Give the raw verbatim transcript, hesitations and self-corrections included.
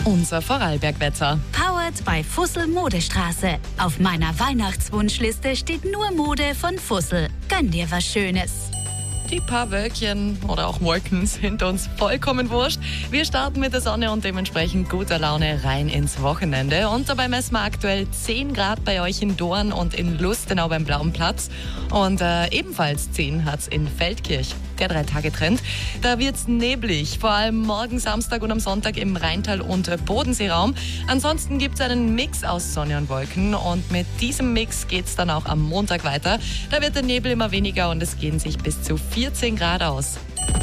Unser Vorarlbergwetter. Powered by Fussel Modestraße. Auf meiner Weihnachtswunschliste steht nur Mode von Fussel. Gönn dir was Schönes. Die paar Wölkchen oder auch Wolken sind uns vollkommen wurscht. Wir starten mit der Sonne und dementsprechend guter Laune rein ins Wochenende. Und dabei messen wir aktuell zehn Grad bei euch in Dorn und in Lustenau beim Blauen Platz. Und äh, ebenfalls zehn hat's in Feldkirch. Der Drei-Tage-Trend. Da wird's neblig, vor allem morgen Samstag und am Sonntag im Rheintal- und Bodenseeraum. Ansonsten gibt's einen Mix aus Sonne und Wolken und mit diesem Mix geht's dann auch am Montag weiter. Da wird der Nebel immer weniger und es gehen sich bis zu vierzehn Grad aus.